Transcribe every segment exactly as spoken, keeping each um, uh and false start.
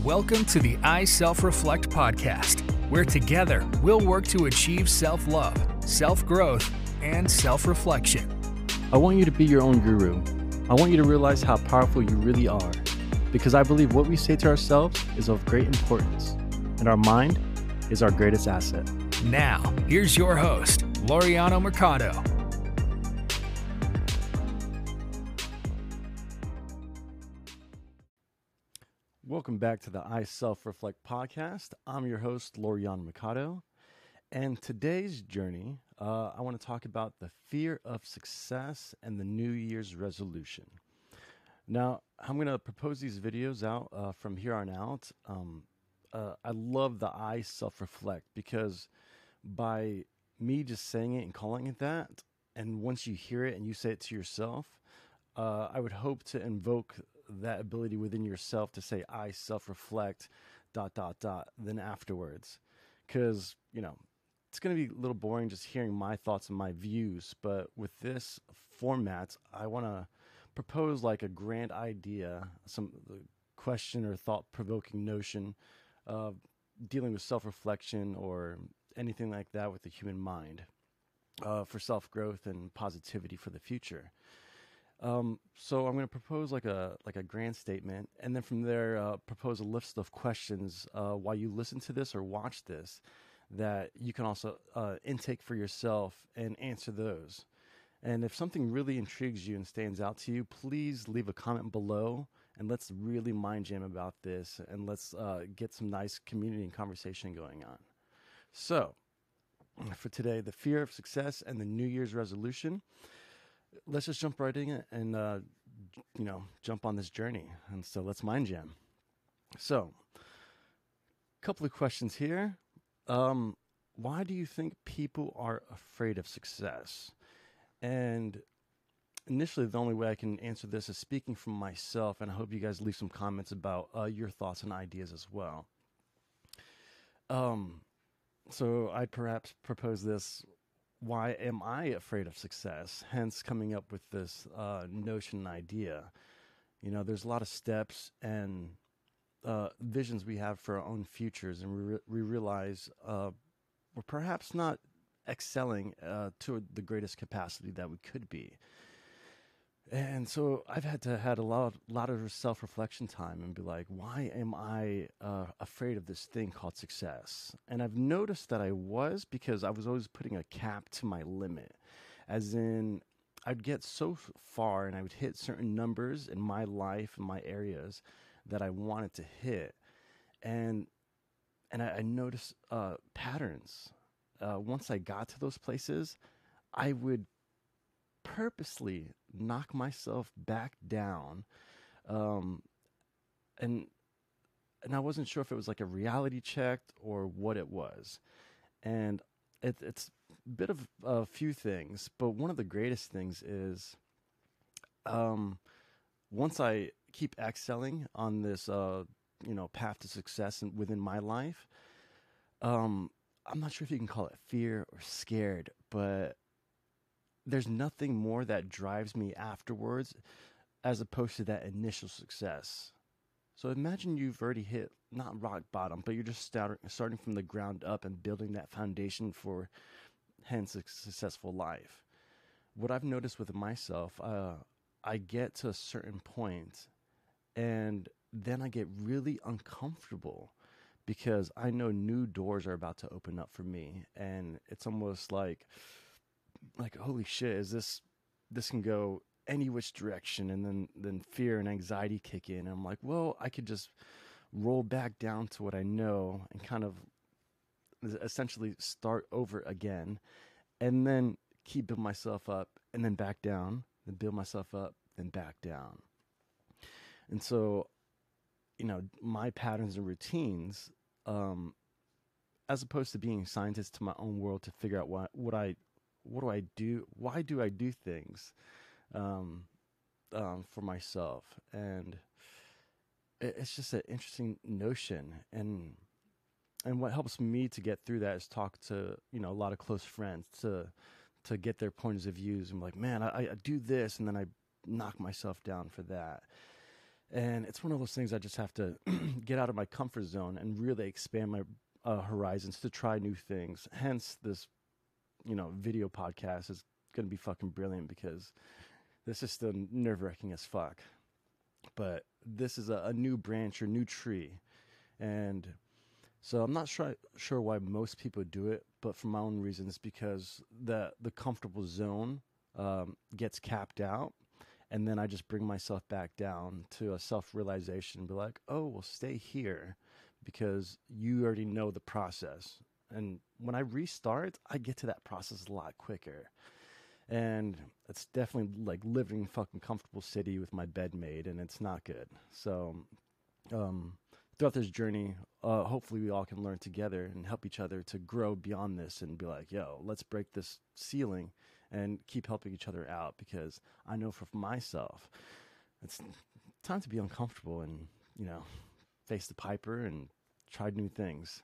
Welcome to the I Self-Reflect podcast, where together we'll work to achieve self-love, self-growth, and self-reflection. I want you to be your own guru. I want you to realize how powerful you really are, because I believe what we say to ourselves is of great importance, and our mind is our greatest asset. Now, here's your host, Laureano Mercado. Welcome back to the I Self-Reflect podcast. I'm your host, Laureano Mercado, and today's journey, uh, I want to talk about the fear of success and the New Year's resolution. Now, I'm going to propose these videos out uh, from here on out. Um, uh, I love the I Self-Reflect because by me just saying it and calling it that, and once you hear it and you say it to yourself, uh, I would hope to invoke that ability within yourself to say, I self-reflect, dot, dot, dot, then afterwards. Because, you know, it's going to be a little boring just hearing my thoughts and my views. But with this format, I want to propose like a grand idea, some question or thought-provoking notion of dealing with self-reflection or anything like that with the human mind uh, for self-growth and positivity for the future. Um, so I'm going to propose like a like a grand statement, and then from there uh, propose a list of questions uh, while you listen to this or watch this that you can also uh, intake for yourself and answer those. And if something really intrigues you and stands out to you, please leave a comment below, and let's really mind jam about this, and let's uh, get some nice community and conversation going on. So for today, the fear of success and the New Year's resolution. Let's just jump right in it and, uh, you know, jump on this journey. And so let's mind jam. So, a couple of questions here. Um, why do you think people are afraid of success? And initially, the only way I can answer this is speaking from myself. And I hope you guys leave some comments about uh, your thoughts and ideas as well. Um, so I'd perhaps propose this. Why am I afraid of success? Hence coming up with this uh, notion and idea. You know, there's a lot of steps and uh, visions we have for our own futures, and we, re- we realize uh, we're perhaps not excelling uh, to the greatest capacity that we could be. And so I've had to had a lot, lot of self-reflection time and be like, why am I uh, afraid of this thing called success? And I've noticed that I was because I was always putting a cap to my limit. As in, I'd get so far and I would hit certain numbers in my life and my areas that I wanted to hit. And and I, I noticed uh, patterns. Uh, once I got to those places, I would purposely knock myself back down, um, and and I wasn't sure if it was like a reality check or what it was. And it, it's a bit of a few things, but one of the greatest things is, um, once I keep excelling on this, uh, you know, path to success and within my life, um, I'm not sure if you can call it fear or scared, but there's nothing more that drives me afterwards as opposed to that initial success. So imagine you've already hit, not rock bottom, but you're just start, starting from the ground up and building that foundation for hence a successful life. What I've noticed with myself, uh, I get to a certain point and then I get really uncomfortable because I know new doors are about to open up for me. And it's almost like, like, holy shit, is this, this can go any which direction. And then, then fear and anxiety kick in. And I'm like, well, I could just roll back down to what I know and kind of essentially start over again and then keep building myself up and then back down, then build myself up, then back down. And so, you know, my patterns and routines, um, as opposed to being a scientist to my own world to figure out what, what I, what do I do? Why do I do things um, um, for myself? And it, it's just an interesting notion. And and what helps me to get through that is talk to, you know, a lot of close friends to to get their points of views. I'm like, man, I, I do this, and then I knock myself down for that. And it's one of those things I just have to get out of my comfort zone and really expand my uh, horizons to try new things. Hence, this, you know, video podcast is going to be fucking brilliant because this is still nerve-wracking as fuck. But this is a, a new branch or new tree. And so I'm not sure, sure why most people do it, but for my own reasons, because the, the comfortable zone um, gets capped out. And then I just bring myself back down to a self-realization and be like, oh, well, stay here because you already know the process. And when I restart, I get to that process a lot quicker. And it's definitely like living in a fucking comfortable city with my bed made, and it's not good. So um, throughout this journey, uh, hopefully we all can learn together and help each other to grow beyond this and be like, yo, let's break this ceiling and keep helping each other out, because I know for myself, it's time to be uncomfortable and, you know, face the piper and try new things.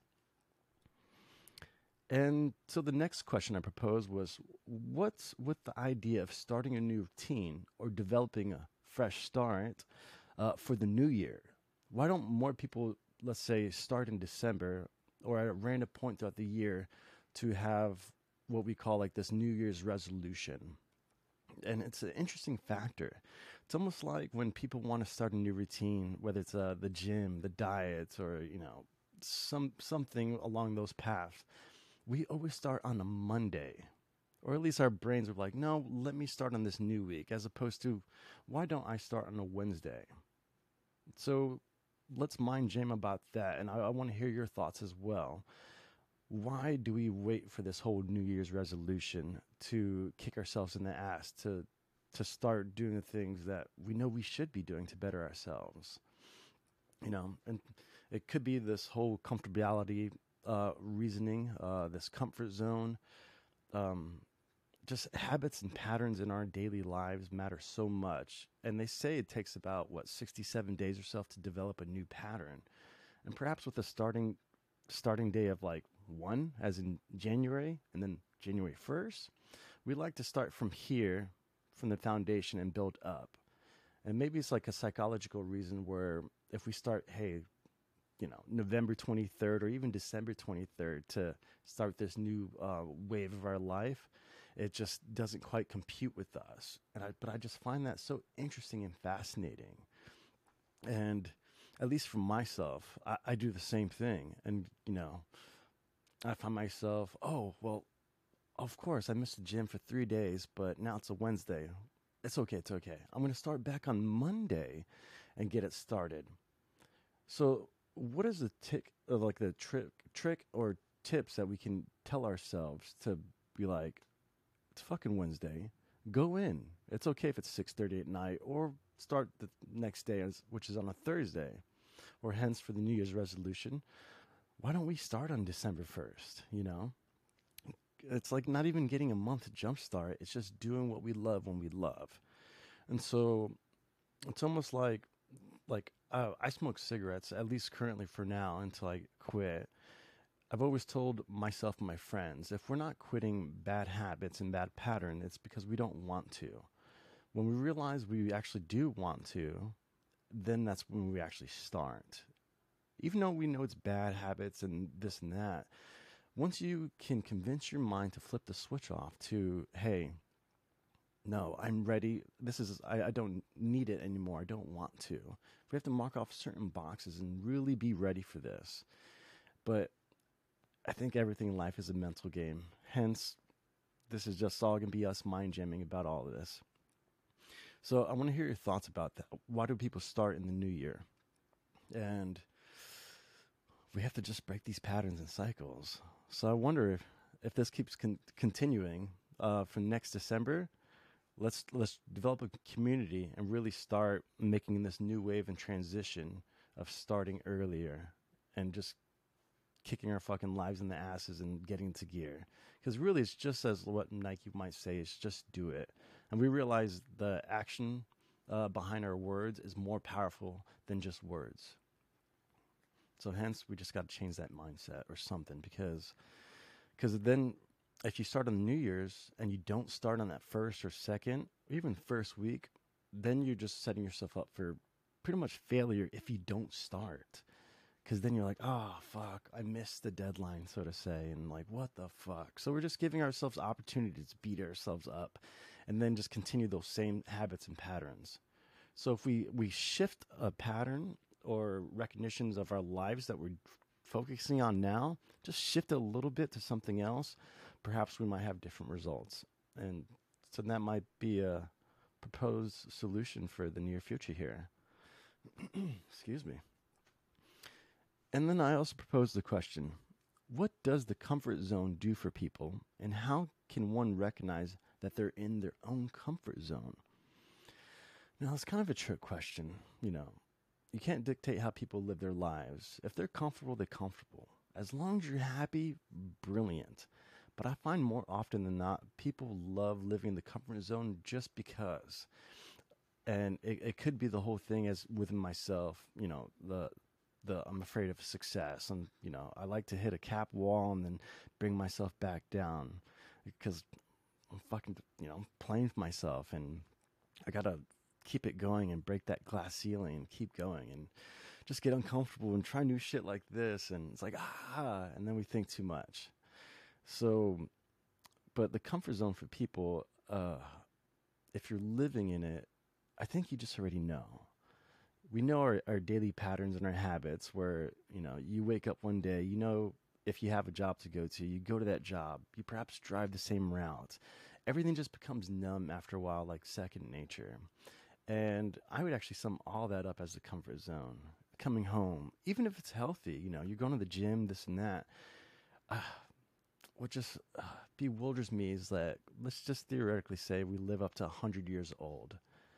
And so the next question I proposed was, what's with the idea of starting a new routine or developing a fresh start uh, for the new year? Why don't more people, let's say, start in December or at a random point throughout the year to have what we call like this New Year's resolution? And it's an interesting factor. It's almost like when people want to start a new routine, whether it's uh, the gym, the diets, or, you know, some something along those paths. We always start on a Monday, or at least our brains are like, no, let me start on this new week, as opposed to, why don't I start on a Wednesday? So let's mind jam about that. And I, I want to hear your thoughts as well. Why do we wait for this whole New Year's resolution to kick ourselves in the ass, to to start doing the things that we know we should be doing to better ourselves? You know, and it could be this whole comfortability uh, reasoning, uh, this comfort zone. Um, just habits and patterns in our daily lives matter so much. And they say it takes about, what, sixty-seven days or so to develop a new pattern. And perhaps with a starting starting day of like one, as in January, and then January first, we like to start from here, from the foundation, and build up. And maybe it's like a psychological reason where if we start, hey, you know, November twenty-third or even December twenty-third to start this new uh, wave of our life, it just doesn't quite compute with us. And I, but I just find that so interesting and fascinating. And at least for myself, I, I do the same thing. And, you know, I find myself, oh, well, of course, I missed the gym for three days, but now it's a Wednesday. It's okay, it's okay. I'm going to start back on Monday and get it started. So what is the tick of like the trick, trick or tips that we can tell ourselves to be like, it's fucking Wednesday. Go in. It's okay if it's six thirty at night, or start the next day, which is on a Thursday, or hence for the New Year's resolution. Why don't we start on December first? You know, it's like not even getting a month jump start. It's just doing what we love when we love. And so it's almost like, like uh, I smoke cigarettes, at least currently for now, until I quit. I've always told myself and my friends, if we're not quitting bad habits and bad patterns, it's because we don't want to. When we realize we actually do want to, then that's when we actually start. Even though we know it's bad habits and this and that, once you can convince your mind to flip the switch off to, hey, no, I'm ready. This is, I, I don't need it anymore. I don't want to. We have to mark off certain boxes and really be ready for this. But I think everything in life is a mental game. Hence, this is just all going to be us mind jamming about all of this. So I want to hear your thoughts about that. Why do people start in the new year? And we have to just break these patterns and cycles. So I wonder if, if this keeps con- continuing uh, for next December, let's let's develop a community and really start making this new wave and transition of starting earlier and just kicking our fucking lives in the asses and getting into gear. Because really it's just as what Nike might say, is just do it. And we realize the action uh, behind our words is more powerful than just words. So hence, we just got to change that mindset or something, because because then if you start on New Year's and you don't start on that first or second, or even first week, then you're just setting yourself up for pretty much failure if you don't start. Because then you're like, oh, fuck, I missed the deadline, so to say. And like, what the fuck? So we're just giving ourselves opportunities to beat ourselves up and then just continue those same habits and patterns. So if we, we shift a pattern or recognitions of our lives that we're focusing on now, just shift it a little bit to something else, perhaps we might have different results. And so that might be a proposed solution for the near future here. Excuse me. And then I also proposed the question, what does the comfort zone do for people, and how can one recognize that they're in their own comfort zone? Now, it's kind of a trick question. You know, you can't dictate how people live their lives. If they're comfortable, they're comfortable. As long as you're happy, brilliant. But I find more often than not, people love living the comfort zone just because. And it, it could be the whole thing as within myself, you know, the... The, I'm afraid of success, and you know I like to hit a cap wall and then bring myself back down because I'm fucking you know playing with myself, and I gotta keep it going and break that glass ceiling and keep going and just get uncomfortable and try new shit like this, and it's like ah, and then we think too much. So, but the comfort zone for people, uh, if you're living in it, I think you just already know. We know our, our daily patterns and our habits where, you know, you wake up one day, you know, if you have a job to go to, you go to that job, you perhaps drive the same route. Everything just becomes numb after a while, like second nature. And I would actually sum all that up as the comfort zone. Coming home, even if it's healthy, you know, you're going to the gym, this and that. Uh, what just uh, bewilders me is that, let's just theoretically say we live up to one hundred years old.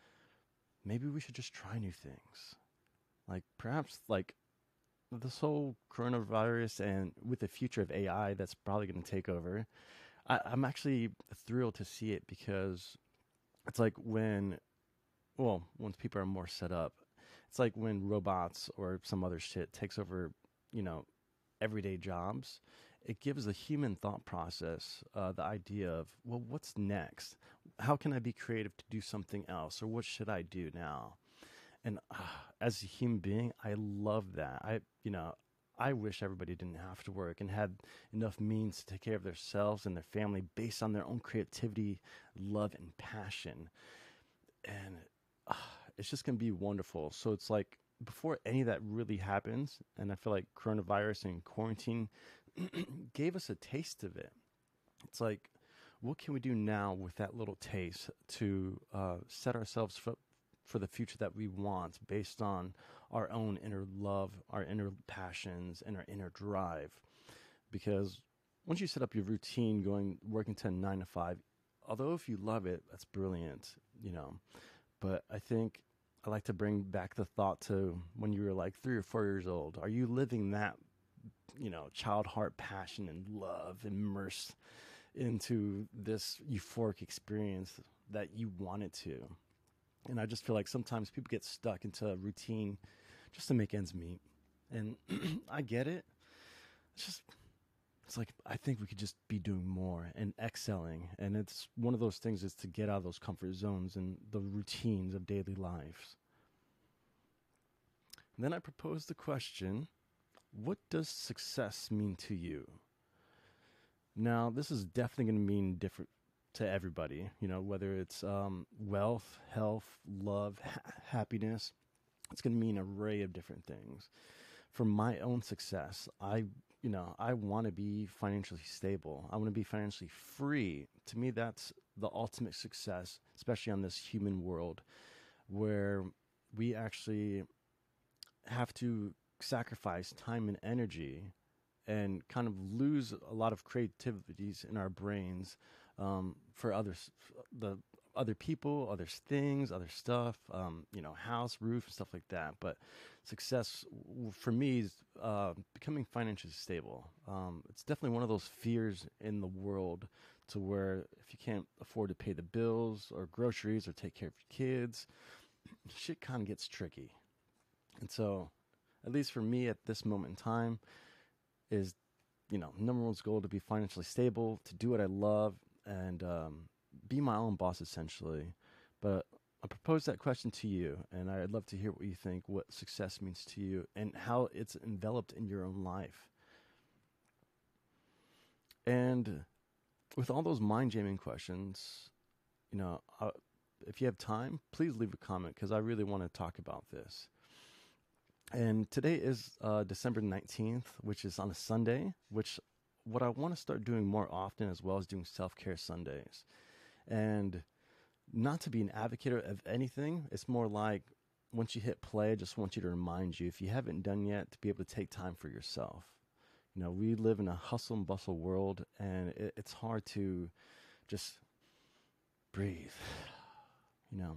Maybe we should just try new things. Like perhaps like this whole coronavirus and with the future of A I that's probably going to take over. I, I'm actually thrilled to see it because it's like when, well, once people are more set up, it's like when robots or some other shit takes over, you know, everyday jobs. It gives a human thought process, uh, the idea of, well, what's next? How can I be creative to do something else? Or what should I do now? And uh, as a human being, I love that. I, you know, I wish everybody didn't have to work and had enough means to take care of themselves and their family based on their own creativity, love, and passion. And uh, it's just going to be wonderful. So it's like before any of that really happens, and I feel like coronavirus and quarantine gave us a taste of it. It's like, what can we do now with that little taste to uh, set ourselves for, for the future that we want based on our own inner love, our inner passions, and our inner drive? Because once you set up your routine going, working to nine to five, although if you love it, that's brilliant, you know. But I think I like to bring back the thought to when you were like three or four years old. Are you living that, you know, child heart passion and love immersed into this euphoric experience that you wanted to? And I just feel like sometimes people get stuck into a routine just to make ends meet. And I get it. It's just, it's like, I think we could just be doing more and excelling. And it's one of those things is to get out of those comfort zones and the routines of daily lives. And then I proposed the question, what does success mean to you? Now, this is definitely going to mean different to everybody, you know, whether it's um, wealth, health, love, ha- happiness. It's going to mean an array of different things. For my own success, I, you know, I want to be financially stable. I want to be financially free. To me, that's the ultimate success, especially on this human world where we actually have to sacrifice time and energy and kind of lose a lot of creativities in our brains um, for others, the other people, other things, other stuff, um, you know, house, roof, and stuff like that. But success for me is uh, becoming financially stable. Um, it's definitely one of those fears in the world to where if you can't afford to pay the bills or groceries or take care of your kids, shit kind of gets tricky. And so, at least for me at this moment in time, is, you know, number one's goal to be financially stable, to do what I love, and um, be my own boss essentially. But I propose that question to you, and I'd love to hear what you think, what success means to you, and how it's enveloped in your own life. And with all those mind-jamming questions, you know, uh, if you have time, please leave a comment, because I really want to talk about this. And today is uh, December nineteenth, which is on a Sunday, which what I want to start doing more often, as well as doing self-care Sundays. And not to be an advocate of anything, it's more like once you hit play, I just want you to remind you, if you haven't done yet, to be able to take time for yourself. You know, we live in a hustle and bustle world, and it, it's hard to just breathe, you know.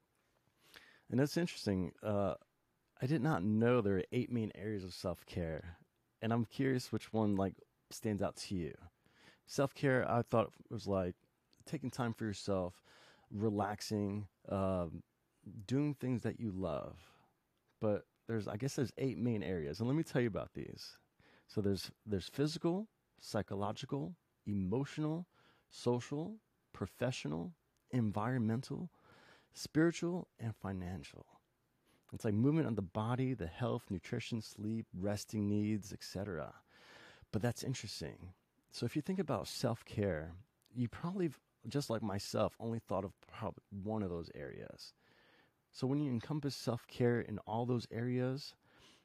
And that's interesting. Uh, I did not know there are eight main areas of self-care, and I'm curious which one, like, stands out to you. Self-care, I thought, was like taking time for yourself, relaxing, um, doing things that you love. But there's, I guess there's eight main areas, and let me tell you about these. So there's there's physical, psychological, emotional, social, professional, environmental, spiritual, and financial. It's like movement of the body, the health, nutrition, sleep, resting needs, et cetera. But that's interesting. So if you think about self-care, you probably, just like myself, only thought of probably one of those areas. So when you encompass self-care in all those areas,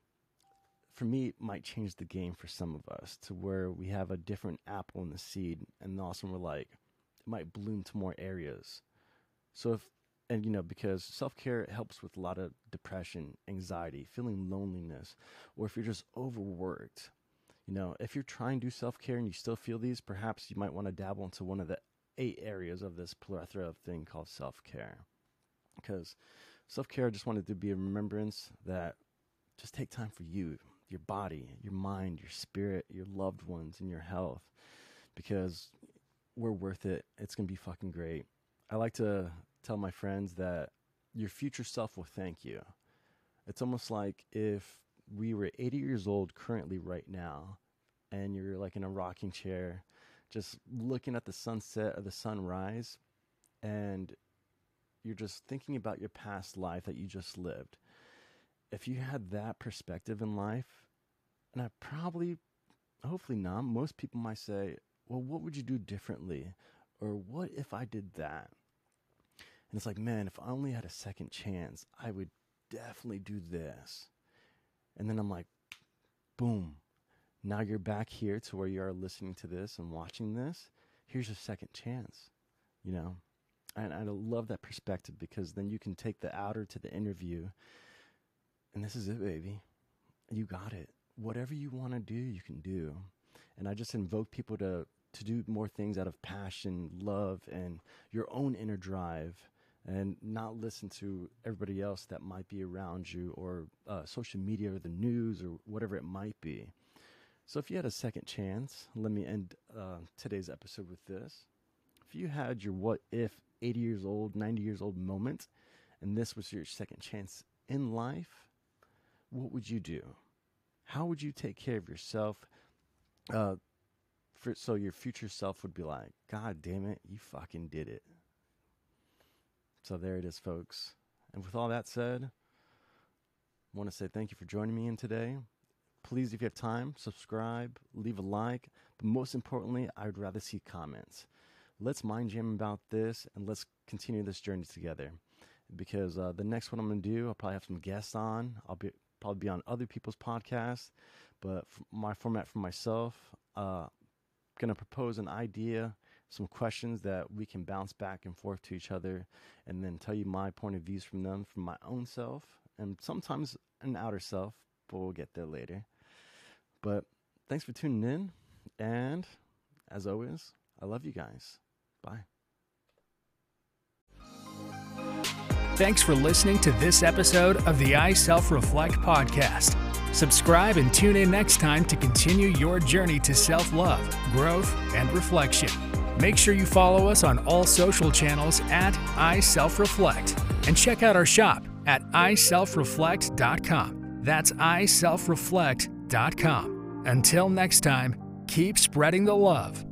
for me, it might change the game for some of us, to where we have a different apple in the seed, and also we're like, it might bloom to more areas. So if, and you know, because self-care helps with a lot of depression, anxiety, feeling loneliness, or if you're just overworked. You know, if you're trying to do self-care and you still feel these, perhaps you might want to dabble into one of the eight areas of this plethora of thing called self-care. Because self-care, I just wanted to be a remembrance that just take time for you, your body, your mind, your spirit, your loved ones, and your health. Because we're worth it. It's going to be fucking great. I like to tell my friends that your future self will thank you. It's almost like if we were eighty years old currently right now, and you're like in a rocking chair, just looking at the sunset or the sunrise, and you're just thinking about your past life that you just lived. If you had that perspective in life, and I probably, hopefully not, most people might say, well, what would you do differently? Or what if I did that? And it's like, man, if I only had a second chance, I would definitely do this. And then I'm like, boom, now you're back here to where you are listening to this and watching this. Here's your second chance, you know? And I love that perspective, because then you can take the outer to the inner view, and this is it, baby. You got it. Whatever you want to do, you can do. And I just invoke people to, to do more things out of passion, love, and your own inner drive, and not listen to everybody else that might be around you, or uh, social media, or the news, or whatever it might be. So if you had a second chance, let me end uh, today's episode with this. If you had your what if eighty years old, ninety years old moment, and this was your second chance in life, what would you do? How would you take care of yourself? Uh, for, so your future self would be like, God damn it, you fucking did it. So there it is, folks. And with all that said, I want to say thank you for joining me in today. Please, if you have time, subscribe, leave a like. But most importantly, I would rather see comments. Let's mind jam about this, and let's continue this journey together. Because uh, the next one I'm going to do, I'll probably have some guests on. I'll be probably be on other people's podcasts. But for my format for myself, uh, I'm going to propose an idea, some questions that we can bounce back and forth to each other, and then tell you my point of views from them, from my own self, and sometimes an outer self, but we'll get there later. But thanks for tuning in, and as always, I love you guys. Bye. Thanks for listening to this episode of the I Self Reflect podcast. Subscribe and tune in next time to continue your journey to self-love, growth, and reflection. Make sure you follow us on all social channels at I Self Reflect, and check out our shop at i self reflect dot com. That's i self reflect dot com. Until next time, keep spreading the love.